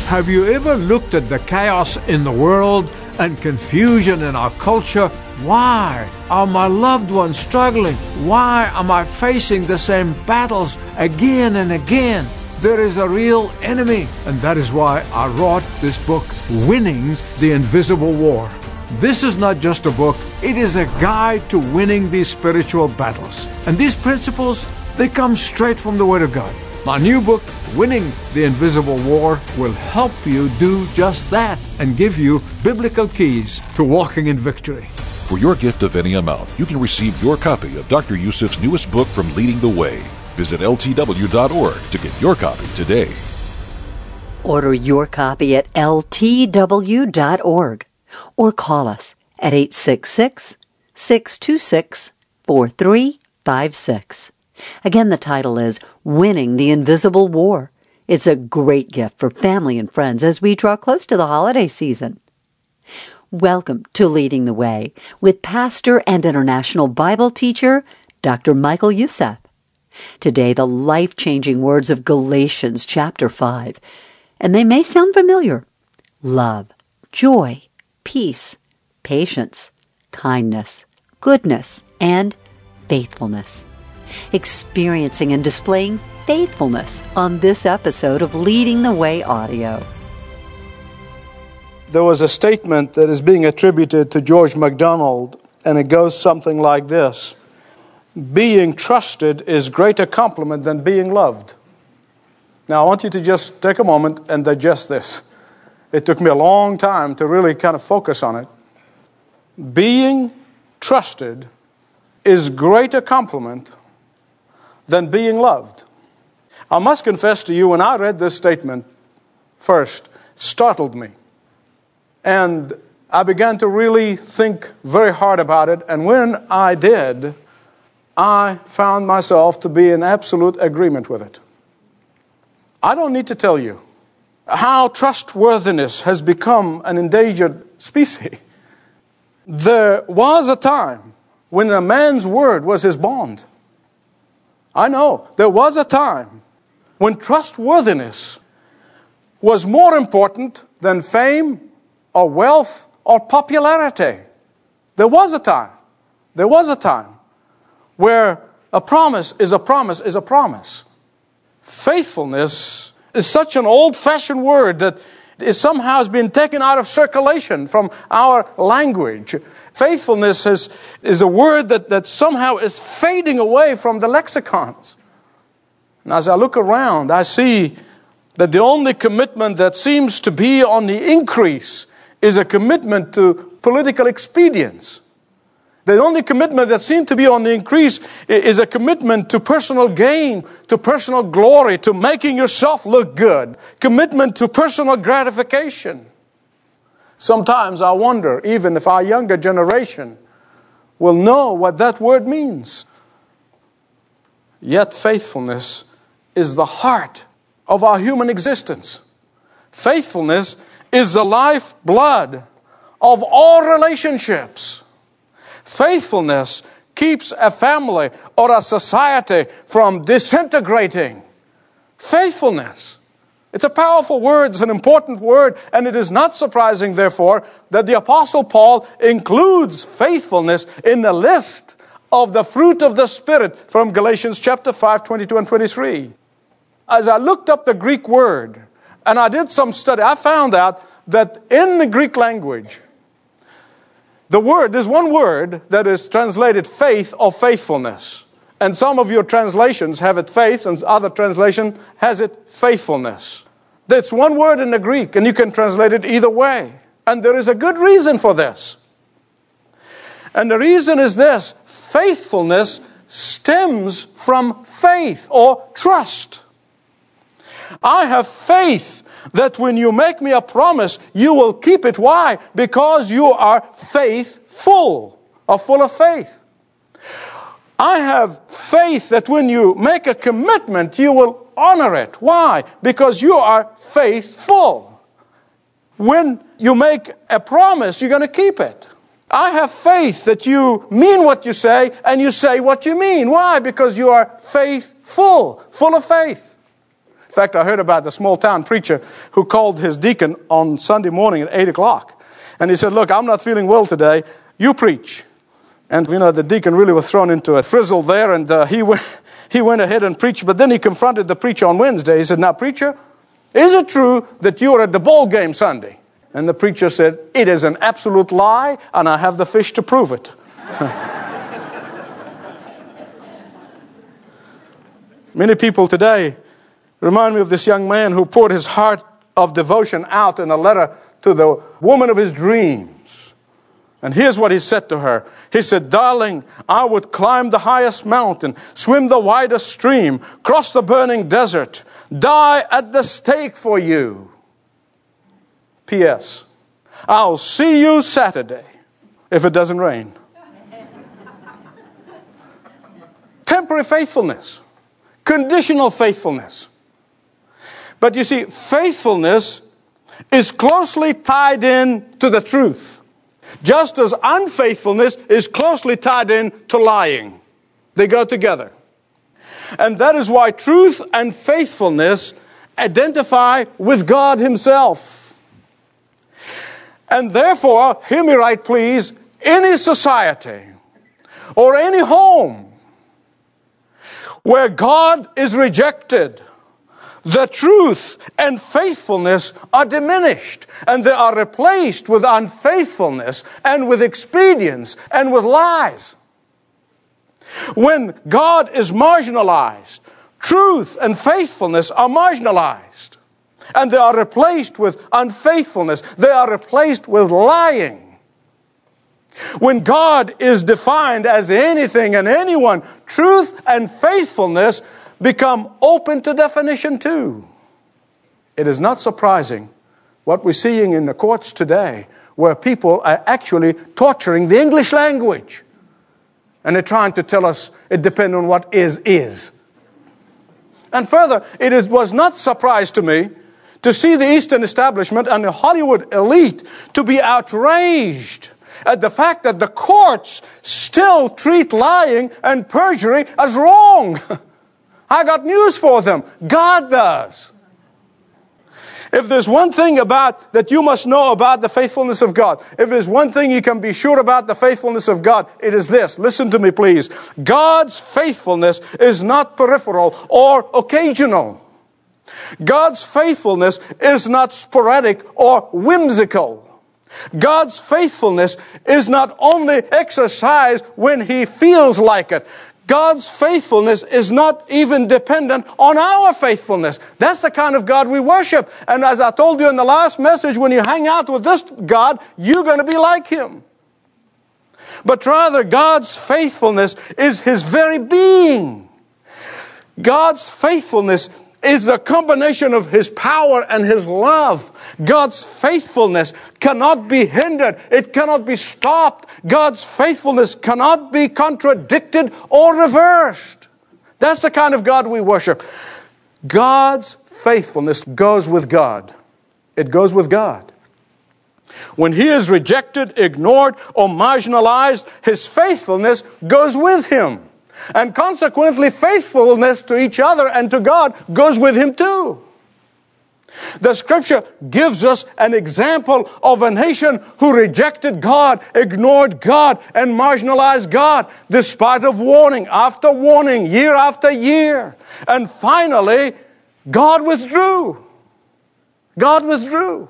Have you ever looked at the chaos in the world and confusion in our culture? Why are my loved ones struggling? Why am I facing the same battles again and again? There is a real enemy, and that is why I wrote this book, Winning the Invisible War. This is not just a book, it is a guide to winning these spiritual battles. And these principles, they come straight from the Word of God. My new book, Winning the Invisible War, will help you do just that and give you biblical keys to walking in victory. For your gift of any amount, you can receive your copy of Dr. Youssef's newest book from Leading the Way. Visit ltw.org to get your copy today. Order your copy at ltw.org or call us at 866-626-4356. Again, the title is Winning the Invisible War. It's a great gift for family and friends as we draw close to the holiday season. Welcome to Leading the Way with pastor and international Bible teacher, Dr. Michael Youssef. Today, the life-changing words of Galatians chapter 5, and they may sound familiar. Love, joy, peace, patience, kindness, goodness, and faithfulness. Experiencing and displaying faithfulness on this episode of Leading the Way Audio. There was a statement that is being attributed to George MacDonald, and it goes something like this: being trusted is greater compliment than being loved. Now, I want you to just take a moment and digest this. It took me a long time to really kind of focus on it. Being trusted is greater compliment than being loved. I must confess to you, when I read this statement first, it startled me. And I began to really think very hard about it. And when I did, I found myself to be in absolute agreement with it. I don't need to tell you how trustworthiness has become an endangered species. There was a time when a man's word was his bond. I know, there was a time when trustworthiness was more important than fame or wealth or popularity. There was a time where a promise is a promise is a promise. Faithfulness is such an old-fashioned word that it somehow has been taken out of circulation from our language. Faithfulness is a word that somehow is fading away from the lexicons. And as I look around, I see that the only commitment that seems to be on the increase is a commitment to political expedience. The only commitment that seems to be on the increase is a commitment to personal gain, to personal glory, to making yourself look good. Commitment to personal gratification. Sometimes I wonder, even if our younger generation will know what that word means. Yet faithfulness is the heart of our human existence. Faithfulness is the lifeblood of all relationships. Faithfulness keeps a family or a society from disintegrating. Faithfulness. It's a powerful word, it's an important word, and it is not surprising, therefore, that the Apostle Paul includes faithfulness in the list of the fruit of the Spirit from Galatians chapter 5, 22 and 23. As I looked up the Greek word, and I did some study, I found out that in the Greek language, there's one word that is translated faith or faithfulness. And some of your translations have it faith, and other translation has it faithfulness. That's one word in the Greek, and you can translate it either way. And there is a good reason for this. And the reason is this: faithfulness stems from faith or trust. I have faith that when you make me a promise, you will keep it. Why? Because you are faithful, or full of faith. I have faith that when you make a commitment, you will honor it. Why? Because you are faithful. When you make a promise, you're going to keep it. I have faith that you mean what you say, and you say what you mean. Why? Because you are faithful, full of faith. fact, I heard about the small town preacher who called his deacon on Sunday morning at 8 o'clock. And he said, look, I'm not feeling well today. You preach. And, the deacon really was thrown into a frizzle there, and he went ahead and preached. But then he confronted the preacher on Wednesday. He said, now, preacher, is it true that you were at the ball game Sunday? And the preacher said, it is an absolute lie, and I have the fish to prove it. Many people today remind me of this young man who poured his heart of devotion out in a letter to the woman of his dreams. And here's what he said to her. He said, darling, I would climb the highest mountain, swim the widest stream, cross the burning desert, die at the stake for you. P.S. I'll see you Saturday if it doesn't rain. Temporary faithfulness. Conditional faithfulness. But you see, faithfulness is closely tied in to the truth. Just as unfaithfulness is closely tied in to lying. They go together. And that is why truth and faithfulness identify with God Himself. And therefore, hear me right please, any society or any home where God is rejected, the truth and faithfulness are diminished, and they are replaced with unfaithfulness and with expedience and with lies. When God is marginalized, truth and faithfulness are marginalized, and they are replaced with unfaithfulness. They are replaced with lying. When God is defined as anything and anyone, truth and faithfulness become open to definition too. It is not surprising what we're seeing in the courts today, where people are actually torturing the English language. And they're trying to tell us it depends on what is. And further, was not a surprise to me to see the Eastern establishment and the Hollywood elite to be outraged at the fact that the courts still treat lying and perjury as wrong. I got news for them. God does. If there's one thing that you must know about the faithfulness of God, if there's one thing you can be sure about the faithfulness of God, it is this. Listen to me, please. God's faithfulness is not peripheral or occasional. God's faithfulness is not sporadic or whimsical. God's faithfulness is not only exercised when He feels like it. God's faithfulness is not even dependent on our faithfulness. That's the kind of God we worship. And as I told you in the last message, when you hang out with this God, you're going to be like Him. But rather, God's faithfulness is His very being. God's faithfulness is a combination of His power and His love. God's faithfulness cannot be hindered. It cannot be stopped. God's faithfulness cannot be contradicted or reversed. That's the kind of God we worship. God's faithfulness goes with God. It goes with God. When He is rejected, ignored, or marginalized, His faithfulness goes with Him. And consequently, faithfulness to each other and to God goes with Him too. The Scripture gives us an example of a nation who rejected God, ignored God, and marginalized God, despite of warning after warning, year after year. And finally, God withdrew. God withdrew.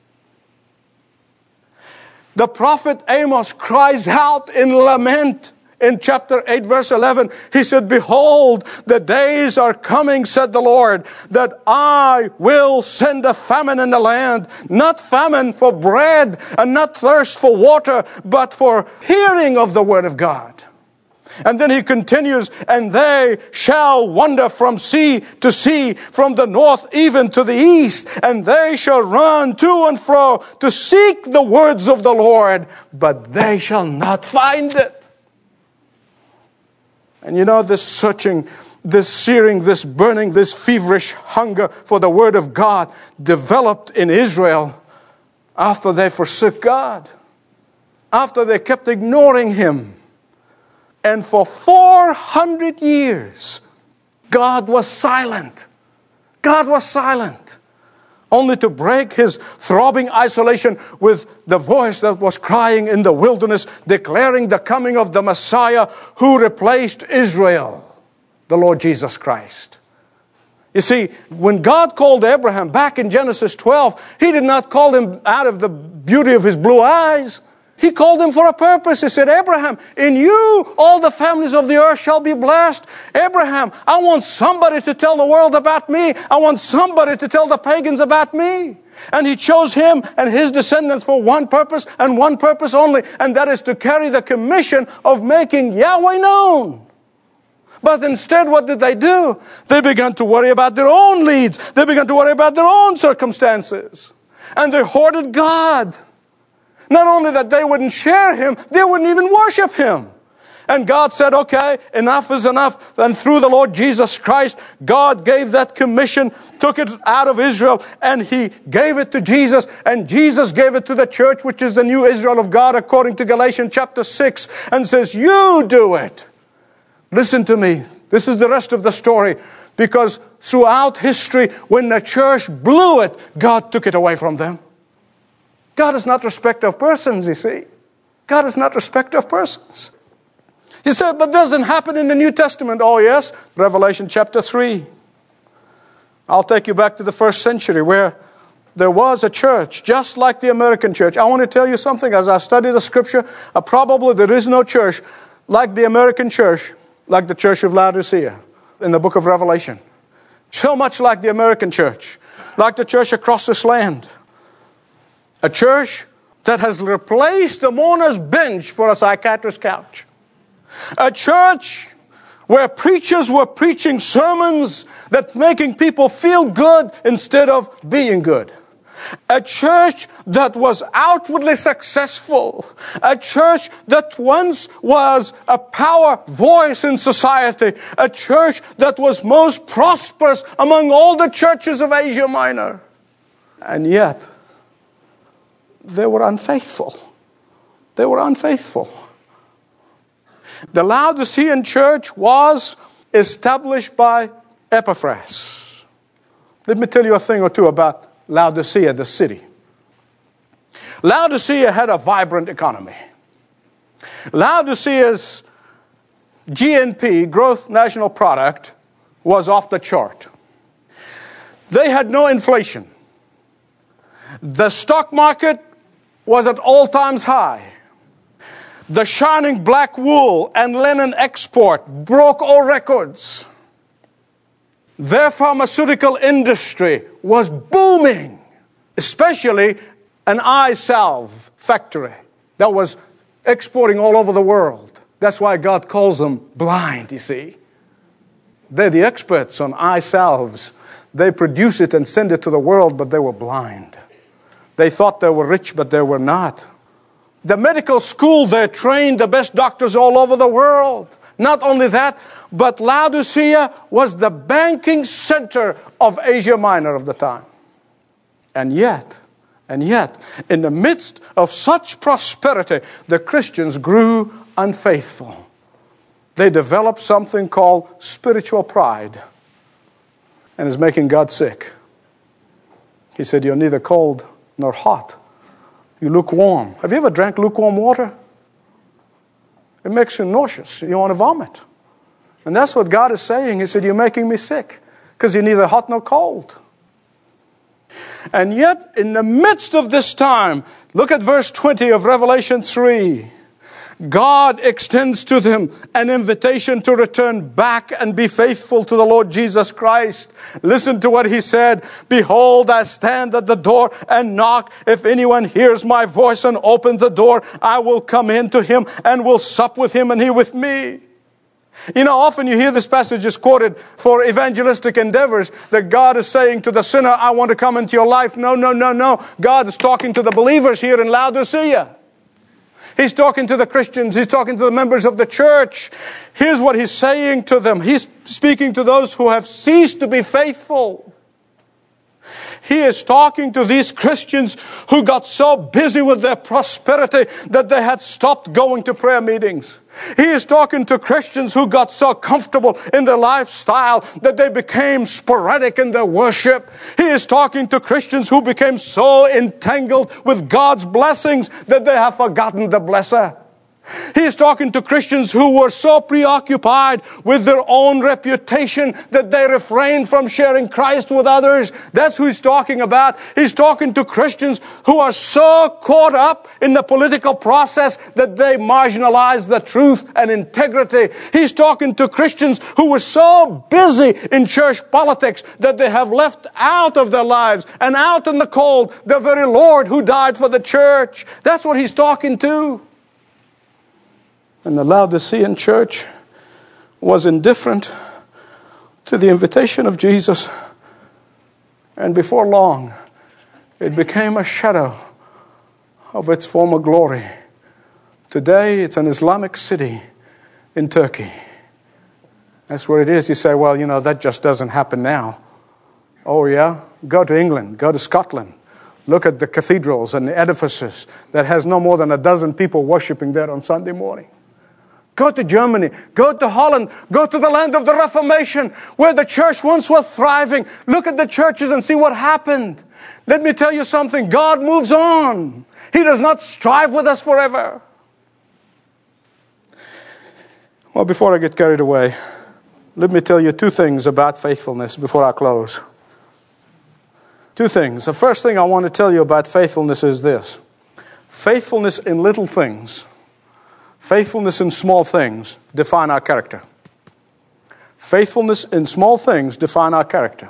The prophet Amos cries out in lament. In chapter 8, verse 11, he said, behold, the days are coming, said the Lord, that I will send a famine in the land, not famine for bread and not thirst for water, but for hearing of the word of God. And then he continues, and they shall wander from sea to sea, from the north even to the east, and they shall run to and fro to seek the words of the Lord, but they shall not find it. And you know, this searching, this searing, this burning, this feverish hunger for the Word of God developed in Israel after they forsook God, after they kept ignoring Him. And for 400 years, God was silent. God was silent, only to break his throbbing isolation with the voice that was crying in the wilderness, declaring the coming of the Messiah who replaced Israel, the Lord Jesus Christ. You see, when God called Abraham back in Genesis 12, he did not call him out of the beauty of his blue eyes. He called him for a purpose. He said, Abraham, in you all the families of the earth shall be blessed. Abraham, I want somebody to tell the world about me. I want somebody to tell the pagans about me. And he chose him and his descendants for one purpose and one purpose only, and that is to carry the commission of making Yahweh known. But instead, what did they do? They began to worry about their own needs. They began to worry about their own circumstances. And they hoarded God. Not only that they wouldn't share him, they wouldn't even worship him. And God said, okay, enough is enough. And through the Lord Jesus Christ, God gave that commission, took it out of Israel, and he gave it to Jesus. And Jesus gave it to the church, which is the new Israel of God, according to Galatians chapter 6, and says, you do it. Listen to me. This is the rest of the story. Because throughout history, when the church blew it, God took it away from them. God is not respect of persons, you see. God is not respect of persons. He said, but doesn't happen in the New Testament. Oh yes, Revelation chapter 3. I'll take you back to the first century where there was a church just like the American church. I want to tell you something. As I study the scripture, probably there is no church like the American church, like the church of Laodicea in the book of Revelation. So much like the American church, like the church across this land. A church that has replaced the mourner's bench for a psychiatrist's couch. A church where preachers were preaching sermons that making people feel good instead of being good. A church that was outwardly successful. A church that once was a power voice in society. A church that was most prosperous among all the churches of Asia Minor. And yet, they were unfaithful. They were unfaithful. The Laodicean church was established by Epaphras. Let me tell you a thing or two about Laodicea, the city. Laodicea had a vibrant economy. Laodicea's GNP, gross national product, was off the chart. They had no inflation. The stock market was at all times high. The shining black wool and linen export broke all records. Their pharmaceutical industry was booming, especially an eye salve factory that was exporting all over the world. That's why God calls them blind, you see. They're the experts on eye salves. They produce it and send it to the world, but they were blind. They thought they were rich, but they were not. The medical school, they trained the best doctors all over the world. Not only that, but Laodicea was the banking center of Asia Minor of the time. And yet, in the midst of such prosperity, the Christians grew unfaithful. They developed something called spiritual pride, and is making God sick. He said, you're neither cold nor hot. You lukewarm. Have you ever drank lukewarm water? It makes you nauseous. You want to vomit. And that's what God is saying. He said, you're making me sick because you're neither hot nor cold. And yet, in the midst of this time, look at verse 20 of Revelation 3. God extends to them an invitation to return back and be faithful to the Lord Jesus Christ. Listen to what he said. Behold, I stand at the door and knock. If anyone hears my voice and opens the door, I will come in to him and will sup with him and he with me. You know, often you hear this passage is quoted for evangelistic endeavors that God is saying to the sinner, I want to come into your life. No. God is talking to the believers here in Laodicea. He's talking to the Christians. He's talking to the members of the church. Here's what he's saying to them. He's speaking to those who have ceased to be faithful. He is talking to these Christians who got so busy with their prosperity that they had stopped going to prayer meetings. He is talking to Christians who got so comfortable in their lifestyle that they became sporadic in their worship. He is talking to Christians who became so entangled with God's blessings that they have forgotten the blesser. He is talking to Christians who were so preoccupied with their own reputation that they refrained from sharing Christ with others. That's who he's talking about. He's talking to Christians who are so caught up in the political process that they marginalize the truth and integrity. He's talking to Christians who were so busy in church politics that they have left out of their lives and out in the cold the very Lord who died for the church. That's what he's talking to. And the Laodicean church was indifferent to the invitation of Jesus. And before long, it became a shadow of its former glory. Today, it's an Islamic city in Turkey. That's where it is. You say, well, that just doesn't happen now. Oh, yeah? Go to England. Go to Scotland. Look at the cathedrals and the edifices that has no more than a dozen people worshiping there on Sunday morning. Go to Germany, go to Holland, go to the land of the Reformation, where the church once was thriving. Look at the churches and see what happened. Let me tell you something, God moves on. He does not strive with us forever. Well, before I get carried away, let me tell you two things about faithfulness before I close. Two things. The first thing I want to tell you about faithfulness is this. Faithfulness in little things, faithfulness in small things define our character. Faithfulness in small things define our character.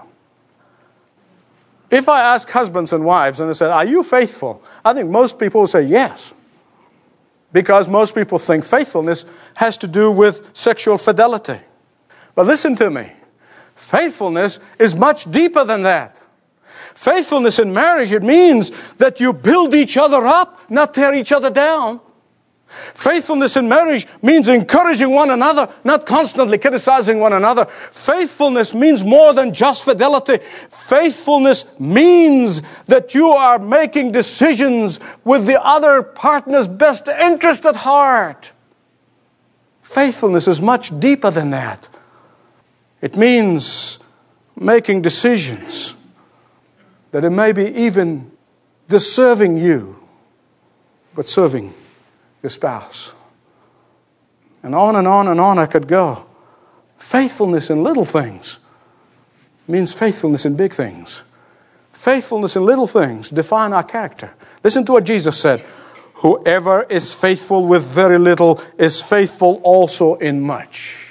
If I ask husbands and wives and I say, are you faithful? I think most people will say yes. Because most people think faithfulness has to do with sexual fidelity. But listen to me. Faithfulness is much deeper than that. Faithfulness in marriage, it means that you build each other up, not tear each other down. Faithfulness in marriage means encouraging one another, not constantly criticizing one another. Faithfulness means more than just fidelity. Faithfulness means that you are making decisions with the other partner's best interest at heart. Faithfulness is much deeper than that. It means making decisions that it may be even deserving you, but serving your spouse. And on and on and on I could go. Faithfulness in little things means faithfulness in big things. Faithfulness in little things define our character. Listen to what Jesus said. Whoever is faithful with very little is faithful also in much.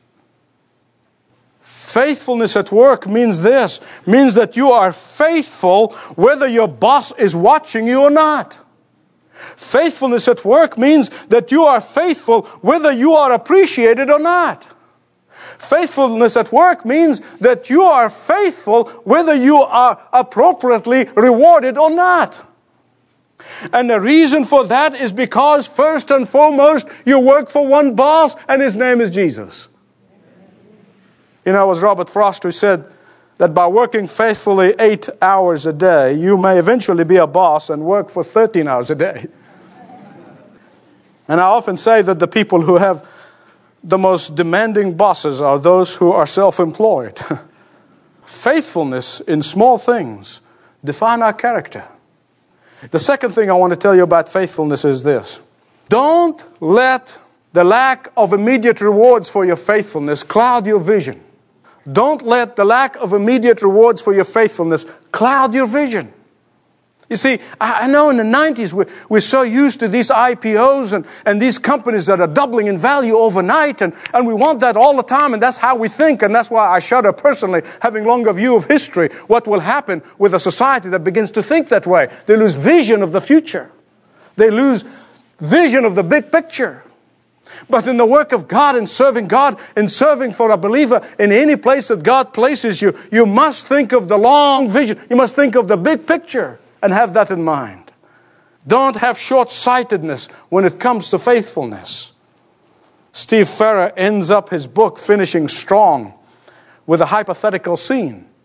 Faithfulness at work means this. Means that you are faithful whether your boss is watching you or not. Faithfulness at work means that you are faithful whether you are appreciated or not. Faithfulness at work means that you are faithful whether you are appropriately rewarded or not. And the reason for that is because first and foremost you work for one boss and his name is Jesus. It was Robert Frost who said that by working faithfully 8 hours a day, you may eventually be a boss and work for 13 hours a day. And I often say that the people who have the most demanding bosses are those who are self-employed. Faithfulness in small things define our character. The second thing I want to tell you about faithfulness is this. Don't let the lack of immediate rewards for your faithfulness cloud your vision. Don't let the lack of immediate rewards for your faithfulness cloud your vision. You see, I know in the 90s we're so used to these IPOs and these companies that are doubling in value overnight, and we want that all the time, and that's how we think, and that's why I shudder personally, having longer view of history, what will happen with a society that begins to think that way. They lose vision of the future. They lose vision of the big picture. But in the work of God, in serving God, in serving for a believer, in any place that God places you, you must think of the long vision. You must think of the big picture and have that in mind. Don't have short-sightedness when it comes to faithfulness. Steve Farrar ends up his book, Finishing Strong, with a hypothetical scene.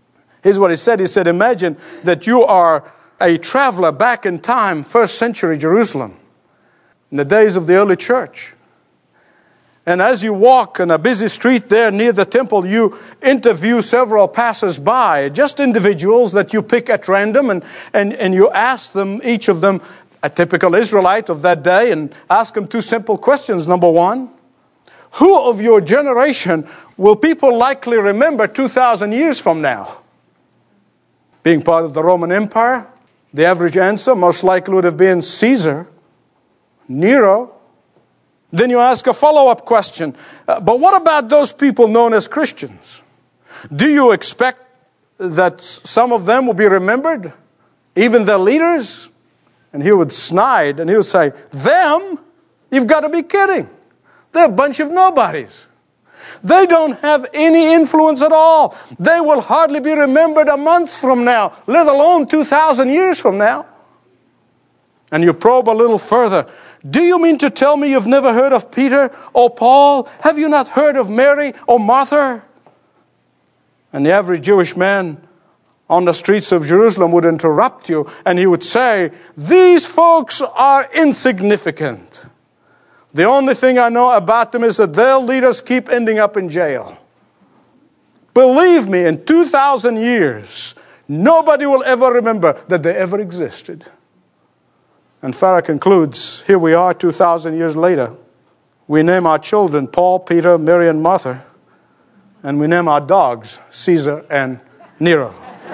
Here's what he said. He said, imagine that you are a traveler back in time, first century Jerusalem, in the days of the early church. And as you walk in a busy street there near the temple, you interview several passers-by, just individuals that you pick at random, and you ask them, each of them, a typical Israelite of that day, and ask them two simple questions. Number one, who of your generation will people likely remember 2,000 years from now? Being part of the Roman Empire, the average answer most likely would have been Caesar, Nero. Then you ask a follow-up question. But what about those people known as Christians? Do you expect that some of them will be remembered? Even their leaders? And he would snide and he would say, them? You've got to be kidding. They're a bunch of nobodies. They don't have any influence at all. They will hardly be remembered a month from now, let alone 2,000 years from now. And you probe a little further. Do you mean to tell me you've never heard of Peter or Paul? Have you not heard of Mary or Martha? And the average Jewish man on the streets of Jerusalem would interrupt you and he would say, these folks are insignificant. The only thing I know about them is that their leaders keep ending up in jail. Believe me, in 2,000 years, nobody will ever remember that they ever existed. And Farah concludes, here we are 2,000 years later. We name our children Paul, Peter, Mary, and Martha. And we name our dogs Caesar and Nero.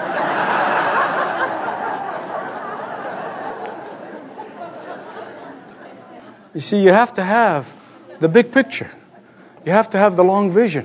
You see, you have to have the big picture. You have to have the long vision.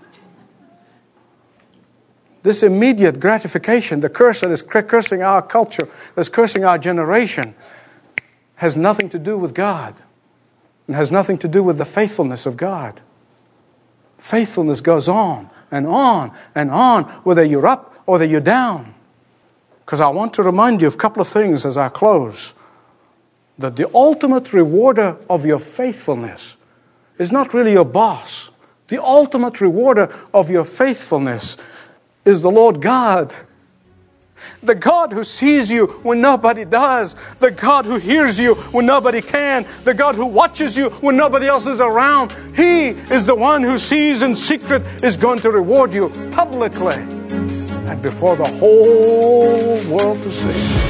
This immediate gratification, the curse that is cursing our culture, that's cursing our generation, has nothing to do with God. It has nothing to do with the faithfulness of God. Faithfulness goes on and on and on, whether you're up or whether you're down. Because I want to remind you of a couple of things as I close. That the ultimate rewarder of your faithfulness is not really your boss. The ultimate rewarder of your faithfulness is the Lord God. The God who sees you when nobody does. The God who hears you when nobody can. The God who watches you when nobody else is around. He is the one who sees in secret, is going to reward you publicly and before the whole world to see.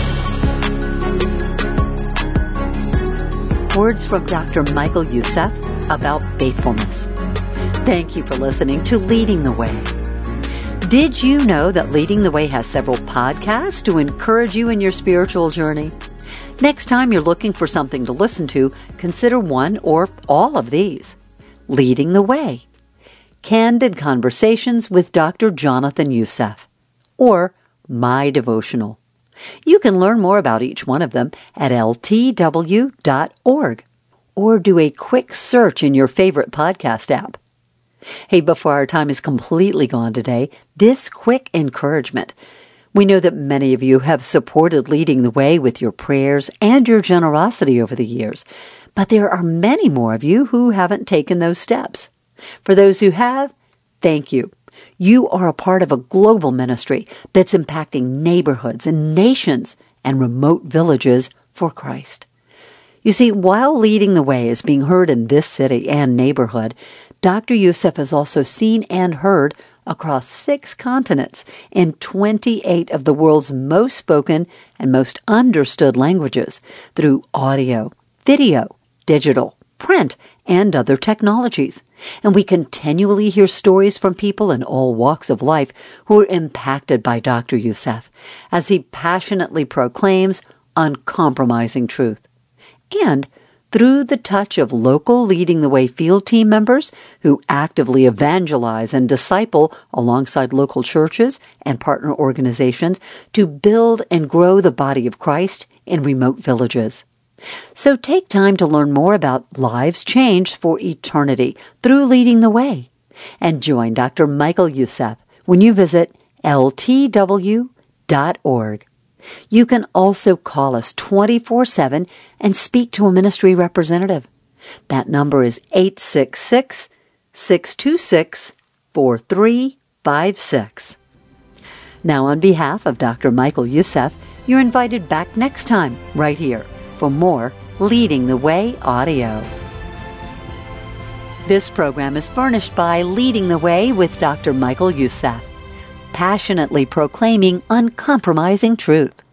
Words from Dr. Michael Youssef about faithfulness. Thank you for listening to Leading the Way. Did you know that Leading the Way has several podcasts to encourage you in your spiritual journey? Next time you're looking for something to listen to, consider one or all of these. Leading the Way, Candid Conversations with Dr. Jonathan Youssef, or My Devotional. You can learn more about each one of them at ltw.org, or do a quick search in your favorite podcast app. Hey, before our time is completely gone today, this quick encouragement. We know that many of you have supported Leading the Way with your prayers and your generosity over the years, but there are many more of you who haven't taken those steps. For those who have, thank you. You are a part of a global ministry that's impacting neighborhoods and nations and remote villages for Christ. You see, while Leading the Way is being heard in this city and neighborhood, Dr. Youssef has also seen and heard across 6 continents in 28 of the world's most spoken and most understood languages through audio, video, digital, print, and other technologies. And we continually hear stories from people in all walks of life who are impacted by Dr. Youssef as he passionately proclaims uncompromising truth. And through the touch of local Leading the Way field team members who actively evangelize and disciple alongside local churches and partner organizations to build and grow the body of Christ in remote villages. So take time to learn more about lives changed for eternity through Leading the Way. And join Dr. Michael Youssef when you visit ltw.org. You can also call us 24/7 and speak to a ministry representative. That number is 866-626-4356. Now, on behalf of Dr. Michael Youssef, you're invited back next time, right here, for more Leading the Way audio. This program is furnished by Leading the Way with Dr. Michael Youssef, passionately proclaiming uncompromising truth.